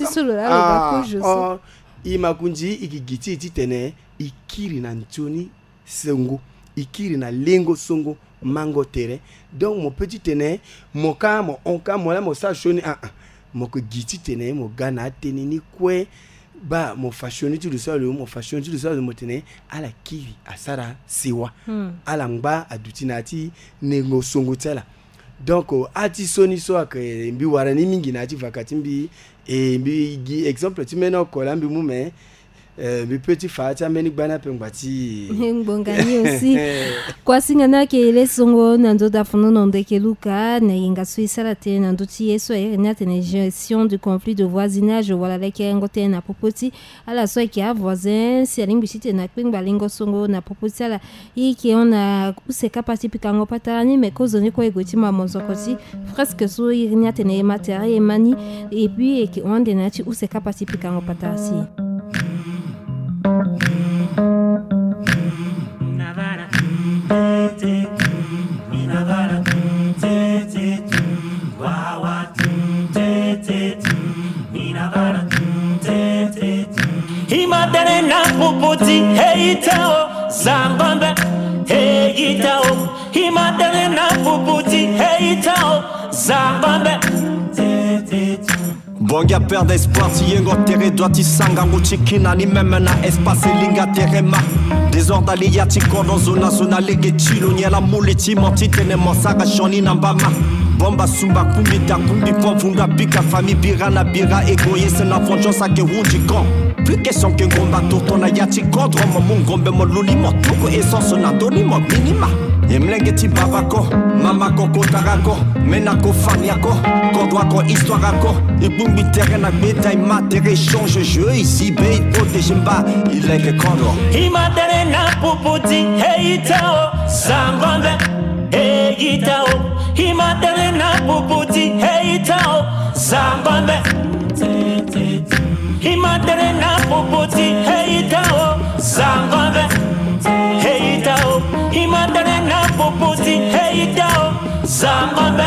imakunji ikigiti titene ikiri na ntuni sengo ikiri na lengo songo mango tere donc mon petit tene moka mo onka mo la mo sa shoni moko giti tene mo gana tenini kwe ba mo fashion tu le sol mo fashion tu le sol mo tene ala kiri asara siwa ala ngba adutinati nengo songo tela donc ati soni so akre mbi warani mingi na ati vakati mbi e mbi exemple tu mena ko la mbi mu me mes petits fata meni bana pembati ngongani aussi kwa singana ke ile songo nando da fono nonde ke luka na inga suisala te nando ti eso e na tene gestion du conflit de voisinage wala leke ngote na popoti ala so ki a voisin si alimbi site na kwingba lingo songo na popoti ala iki ona use kapati pikango patani me kozo ni ko egoti ma mozokoti presque so irina tene matériel mani et puis et ki onde na ti use kapati pikango patasi Himadere na puputi heitao zangombe heitao himadere na puputi heitao zangombe Bonga peur d'espoir, si yengo tere doit ti sanga muchikina ni meme na espace linga terema. Désordre ali ya ti kodo zona lege chilo nyela mule ti monti tene monsaka shoni nambama. Bomba sumba kumbi ta kumbi povunda bika famille birana bira égoïste na vengeance ke wundi kon. Plus question que ngomba tortona ya ti kodro mo mungombe mo luli mo tuko essence na doni mo minima. Yemlenge ti babako, mama koko tarako, menako famiako, kodwako histoire ako, ibumbi terrain na beta imatere change jeu ici be protège mba, il est que kodo. Imatere na puputi heitao zangombe heitao. Imatere na puputi heitao zangombe. Imatere na puputi heitao zangombe heitao. Imatere na puputi heitao zangombe.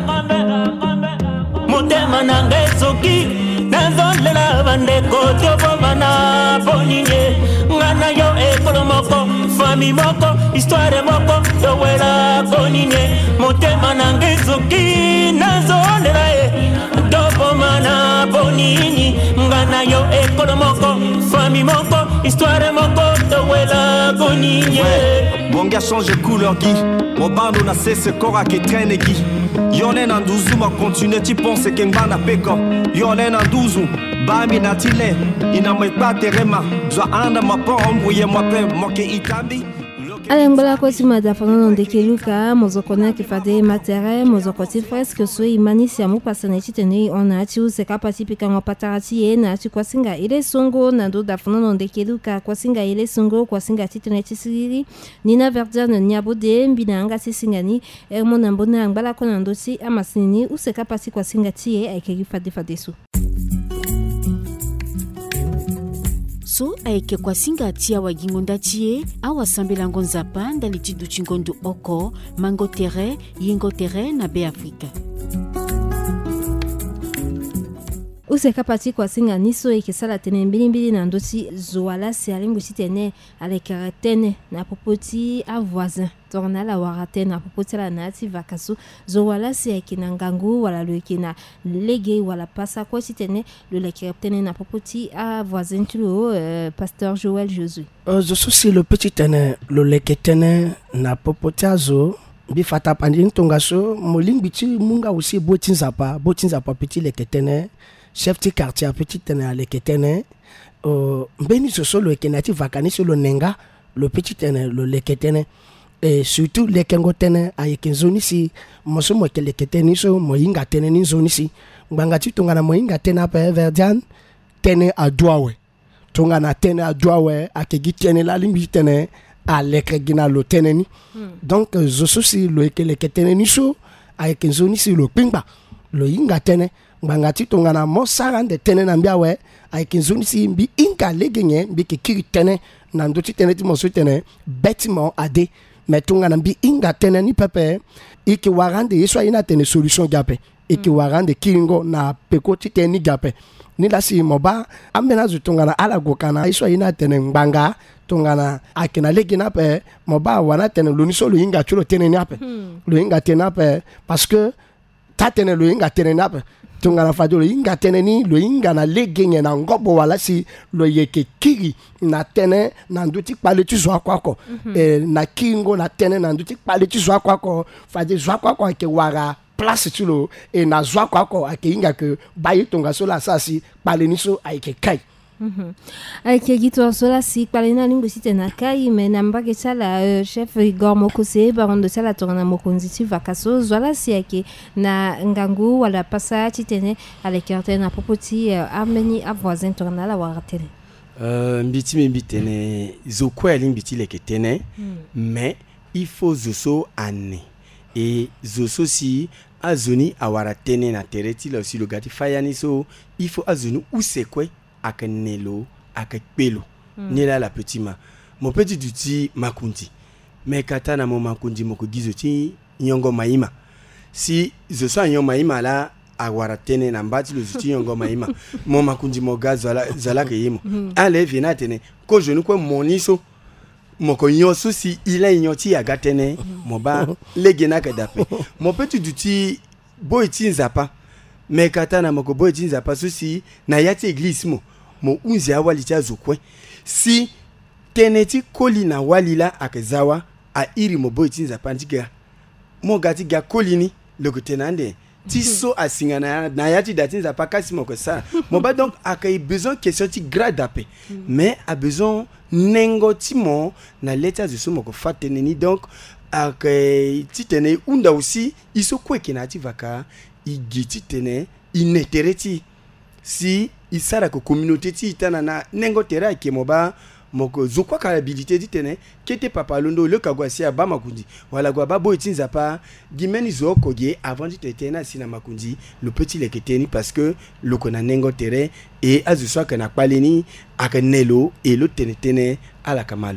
Mutema nange soki nazolela bande koto bomana boninye ngana yo ekolo moko fami moko histoire moko yowela boninye mutema nange soki nazolela dobomana bonini ngana yo ekolo moko fami moko histoire moko yowela boninye. Bonga change couleur gui, mon bando na cesse kora ke traîne gui. Yone na nduzu ma continue ti pense ke ngana peko. Yone na nduzu bami na tile ina mwe pa terema. Zwa anda ma po embrouiller moi pe moke itambi. Alengola ko ti madafano nonde ke luka mozokona ki fade matere mozokoti fresque so imani siamu pasane ti tene ona ti use kapati pikango patarati e na ti kwasinga ile songo nando dafano nonde ke luka kwasinga ile songo kwasinga ti tene ti siriri nina verdiane nyabode mbina anga ti singani ermo nambona ngbala ko nando ti amasini use kapati kwasinga ti e aikegi fade su so aeke kwasinga tia wagingonda tie awasambela ngonzapa ndali tidu chingondu oko mango tere yingo tere na be Afrika. Use kapati kwasinga niso ekesala tene mbili na ndoti zoala si alingo tene alekara tene na popoti a voisin torna la warate na popoti la nati vakasu zoala si ekina ngangu wala lo ekina lege wala pasa kwa tene le lekara tene na popoti a voisin tulo pasteur Joël Josué. Je suis le petit tene le leke tene na popoti azo bifata pandin tongaso molingbiti munga aussi botinzapa petit leke tene chef de quartier petit tene aleke tene mbeni soso le kenati vakani sur le nenga le petit tene le leke tene et surtout le kengo tene ayeke zoni si moso mo leke tene so moyinga tene ni zoni si ngangati tongana moyinga tene apa verdian tene adwawe tongana tene adwawe akegi tene la limbi tene aleke gina lo tene ni donc zo si le leke tene ni so ayeke zoni si lo pingba lo yinga tene ngangati tongana mo sarande tene na mbiawe ayeke zoni si mbi inga legenye mbi ke kiri tene na ndoti tene ti moso tene bêtement ade mais tongana mbi inga tene ni pepe iki warande yeso ina tene solution gape iki warande kiringo na pekoti teni gape ni lasi moba amena zu tongana ala gokana yeso ina tene mbanga tongana akina legina pe moba wana tene luniso lu inga chulo tene nape lu inga tene pe parce que ta tene lu inga tene nape tongana fado lu inga tene ni lu inga na legenye na ngobo wala si lu yeke kiri na tene na nduti pale tu zwa kwako na kingo na tene na nduti pale tu zwa kwako fade zwa kwako ke wara place tu lo e na zwa kwako ake inga ke bayi tonga sola sasi pale niso aike kai Aike gito sola si palena lingo site na kai me namba ke sala chef Igor Mokose baron de sala tongana mokonzi vakaso zola si ake na ngangu wala pasa titene alekerte na popoti ameni avoisin tongana la waratele mbiti mbitene zokwe limbiti leketene mais il faut zoso ane et zoso si azoni awaratene na tereti la aussi le gati fayani so il faut azoni usekwe akenelo akepelo nila la petit ma mon petit duti makundi mais katana mo makundi moko gizoti nyongo maima si je so nyongo maima la awaratene na mbati le zuti nyongo maima mo makundi mo gazo zala ke yimo ale vina tene ko je ko moniso moko nyoso si il a nyoti agatene mo ba legena ka dape mon petit duti boyti nzapa mais katana moko boyti nzapa so si na yati église mo unzi awali cha zokwe si teneti koli na walila akazawa a iri mo boyti nzapa ndiga mo gati ga kolini lokotenande ti so asingana na yati dati nzapa kasi moko sa mo ba donc akay besoin question ti grade d'ape mais a besoin nengotimo na leta zo moko fateneni donc akay ti tene unda aussi iso kwekena ti vaka igiti tene inetereti si isara ko communauté ti itana na nengo tera ke moba moko zokwa kalabilité di tene kete papa londo le kagwasi aba makundi wala gwa babo itinza pa gimeni zoko ge avant di tetena sina makundi le petit le keteni parce que le kona nengo tere et azuswa kana paleni akanelo et le tene ala kamalo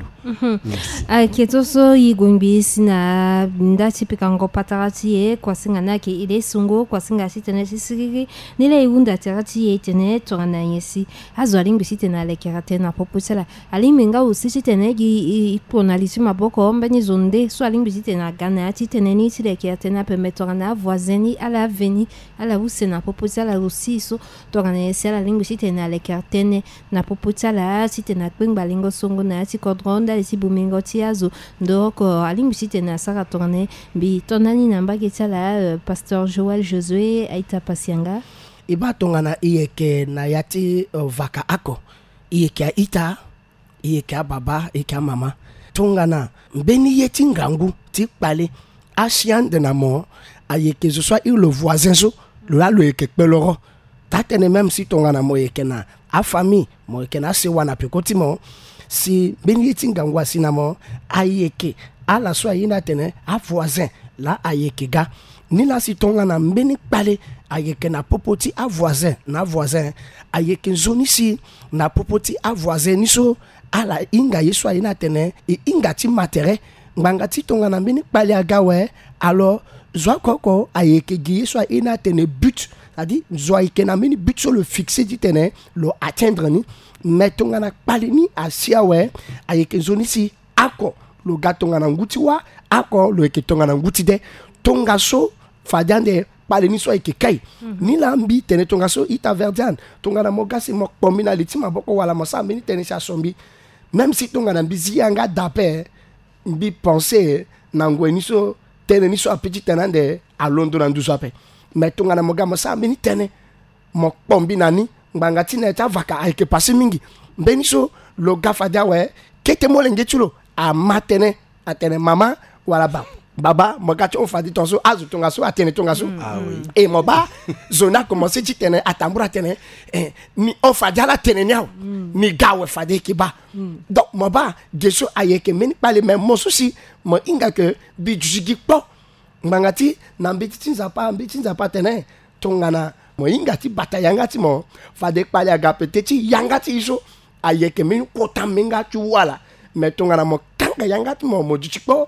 ketoso yigumbi sina ndati pikango patarati e kwasinga nake ile sungo kwasinga sitene sisiri nile iunda terati e tene torana yesi azwalingi sitena lekera na popusela alimenga usitene gi iponalisi maboko mbani zonde so alingi sitena gana ati tene ni silekera tena permettorana voisini ala veni ala usena popusela usiso torana yesi ala lingi sitena lekera tene na popusela sitena kwingba lingo songo na ati kodronda esi bumingo tiazo ndoko alingi sitena sara tourne bi tonani namba ketala pasteur Joël Josué aita pasianga iba tongana iyeke na yati vaka ako iyeke ita iyeke baba iyeke mama tongana mbeni yeti ngangu ti pale asian de namo ayeke ce soit le voisin so lo yeke peloro tatene même si tongana mo yeke na a famille mo yeke na se wana pekotimo si mbeni yeti ngangu asinamo ayeke ala so yina tene a voisin la ayeke ga ni la si tongana mbeni pale ayeke na popoti a voisin na voisin ayeke zoni si na popoti a voisin ni so ala inga yeso ayina tene e inga ti matere nganga ti tongana mbeni pale agawe alors zwa koko ayeke gi yeso ayina tene but c'est-à-dire zwa ayeke na mbeni but so le fixer di tene lo atteindre ni mais tongana pale ni asiawe ayeke zoni si ako lo ga tongana nguti wa ako lo yeke tongana nguti de tonga so fadiande pale ni so ayeke kai ni la mbi tene tonga so ita verdian tongana mogasi mo pomina liti maboko wala mosa mbeni tene sa sombi même si tongana mbi zianga dape mbi penser na ngwe ni so tene ni so apeti tenande a londo na nduso ape mais tongana moga mosa mbeni tene mo pombi nani nganga tina ta vaka ayeke pasi mingi mbeni so lo gafadia we kete mo lenge chulo a matene atene mama wala baba mogacho ofadi tonso azu tonga so atene tonga so et moba zona commencé ti tene atambura tene ni ofadi ala tene nyao ni gawe fadi kiba donc moba geso ayeke meni pale même mo souci mo inga que bi jigi po ngangati na mbiti nzapa tene tongana mo inga ti bata yanga ti mo fadi pale aga petiti yanga ti so ayeke meni kota menga tu wala mais tongana mo kanga yanga ti mo jikpo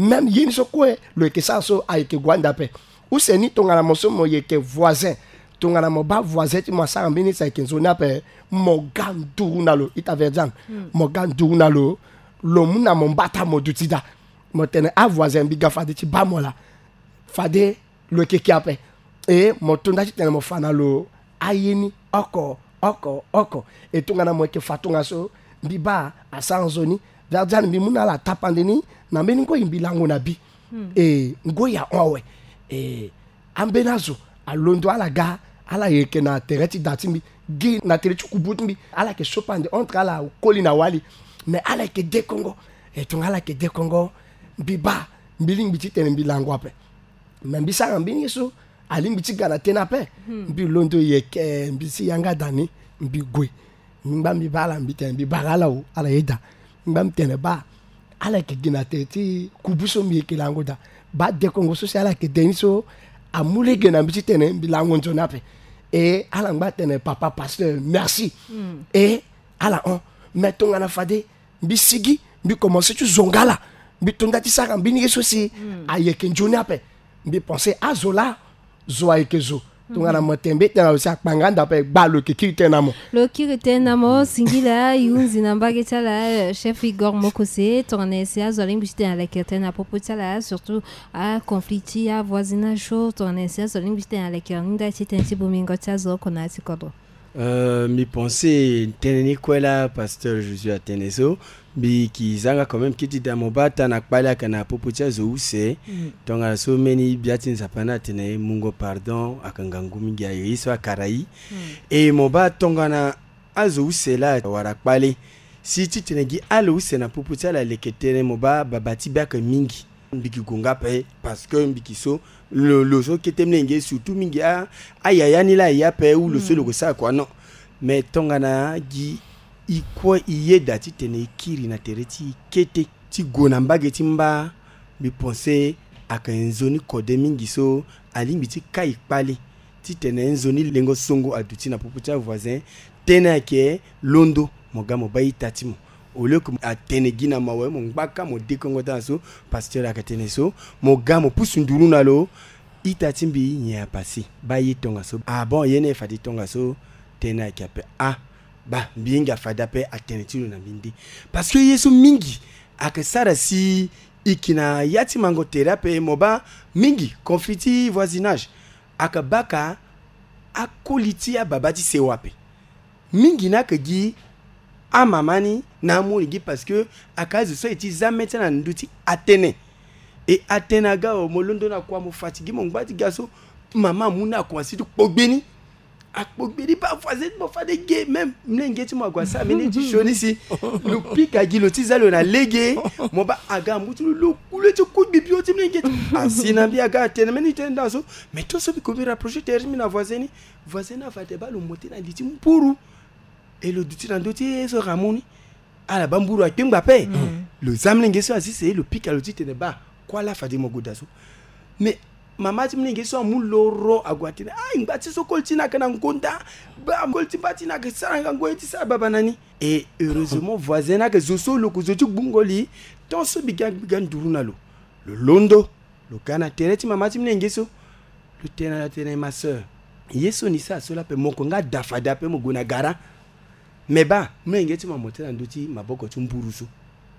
même yin so ko le ke sa so ay ke gwanda pe ou c'est ni tongana mo so mo ye ke voisin tongana mo ba voisin ti mo sa mbini sa ke zona pe mo gandu na lo ita verjan mo gandu na lo muna mo bata mo dutida mo tene a voisin bi gafade ti ba mo la fade le ke ki ape e mo tunda ti tene mo fana lo ayini oko et tongana mo ke fatunga so bi ba asanzoni verjan bi muna la tapandeni na mbeni ko imbilango na bi e ngoya onwe e ambenazo alondo ala ga ala yeke na tereti datimbi gi na tereti kubutmbi ala ke sopande entre ala koli na wali mais ala ke de Congo et ton ala ke de Congo biba mbiling biti tene mbilango ape mais mbisa mbini so ali mbiti gana tena pe mbi londo yeke mbisi yanga dani mbi gwe mba mbala mbite mbi bagala o ala yeda mba mtene ba ala ke gina tereti kubuso mi yeke lango da ba de Congo so ala ke deniso amule gena mbiti tene mbilango nzona pe et ala ngba tene papa pasteur merci et ala on mettons na fade mbi sigi mbi commencer tu zongala mbi tonda ti saka mbi ni so si ayeke njoni ape mbi penser azola zo ayeke zo tongana motembe tena aussi akpanganda pe ba lo ke kitenamo singila yunzi na mbage tala chef Igor Mokose tonese azoling biste na lekete na popo tala surtout a confliti a voisinage chaud tonese azoling biste na lekete nda titensi bomingo tsazo kona tikodo mi pensais teneni kwela pasteur Josué Ateneso bi kizanga quand même kiti da mobata na kpala kana popocha zo use tonga so many biatin sapana tene mungo pardon akangangu mingi ya iso akarai e moba tonga na azo use la wara kpale si ti tenegi alo use na popocha la leketene moba babati baka mingi mbiki gonga pe parce que mbiki so le so ketemnenge surtout mingi ayaya ni la ya pe ou le solo ko ça quoi non mais tongana gi ikwa iye dati tene kiri na tereti kete ti gona mbage timba mi penser aka nzoni kode mingi so alimbi ti kai pali ti tene nzoni lengo songo aduti na popocha voisin tena ke londo mogamo bayi tatimo au lieu que à tenegina mawe mon baka mo dekongo tanso pasteur akatene so mo gamo pusunduru nalo itatimbi nya pasi bayi tonga so bon yene fadi tonga so tena kape ba binga fada pe atenetilo na bindi parce que yesu mingi akesara si ikina yati mango thérapie moba mingi confliti voisinage akabaka akoliti ya babati sewape mingi nakagi amamani na moringi parce que akazi so eti zamete na nduti atene et atenaga o molondo na kwa mo fatigué mon gbati gaso mama muna kwa situ pogbeni akpogbeni pa fazer mo fa de gay même mlengeti mo kwa sa meni ti shoni si le pika gilo ti zalo na lege mo ba aga mutu lo kule ti ku bibi o ti mlengeti asina bi aga tene meni tenda so mais to so bi ko bi rapprocher termi na voisine va te ba lo monter na liti mpuru et le duti na doti so ramoni ala bamburu akimba pe le zamlenge so asise le pika lo ti tene ba kwa la fadi mo godaso mais mama ti mlingi so mu loro agwatina ngati so koltina kana nkonda ba kolti batina ke saranga ngoiti sa baba nani et heureusement voisin na ke zoso lo ko zoti bungoli ton so bigan duruna lo le londo lo kana tereti mama ti mlingi so le tena ma sœur yeso ni sa so la pe moko nga dafada pe mo gona gara mais ba mlingi ti mamote na ndoti maboko ti mburu so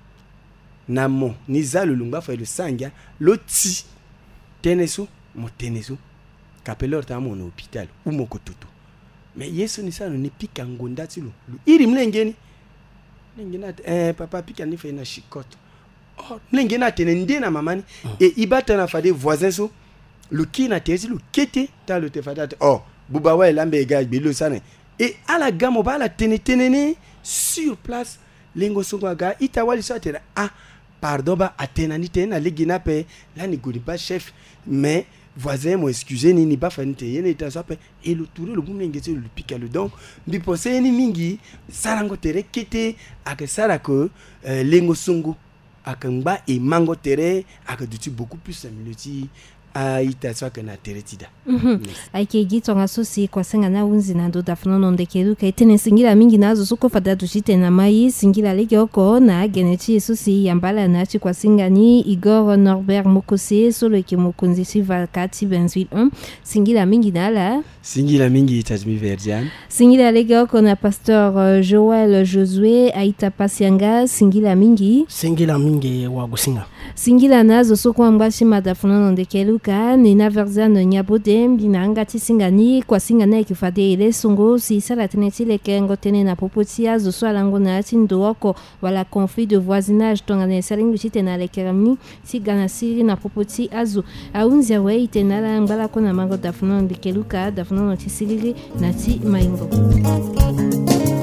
namo ni za lo lumba fa le sanga lo ti teneso mo teneso kapelor ta mo no hôpital ou mo kotutu mais yesu ni sa no ni pika ngonda ti lo iri mlengeni mlengena papa pika ni fe na shikoto mlengena tene nde na mamani et ibata na fade voisin so le ki na tezi lo kete ta lo te fada buba wa lambe ga belo sana et ala gamo ba la tenene sur place lengo so ga itawali so tena pardon ba atenani tena legina pe la ni godi ba chef mais voisin mo excusez ni ba fanite yene ta so pe et le tour le bumne ngete le pika le donc bi posé ni mingi sarango tere kete aka sarako lengo songo aka ngba e mango tere aka duti beaucoup plus minuti aita swaka na teretida aike gitonga sosi kwa senga na unzi na ndo dafno nondekeruka itene singira mingi nazo suko fada tushite na mai singira lege oko na genechi sosi yambala na chi kwa singani Igor Norbert Mokose solo ke mokonzi siva kati Benzville 1 singira mingi nala singira mingi itajmi verdian singira lege oko na pasteur Joël Josué aita pasianga singira mingi wagusinga singira nazo soko ambashi madafno nondekeruka ni na verzano nyabode mbinanga tisingani kwa singana ikifade ile songo si sala tenetile kengo tene na popotia zo swala ngona tindo wako wala conflit de voisinage tongane salingu chitena lekeramni si gana siri na popoti azu aunzia we itenala ngala kona mango dafno ndekeruka dafno notisiri na ti maingo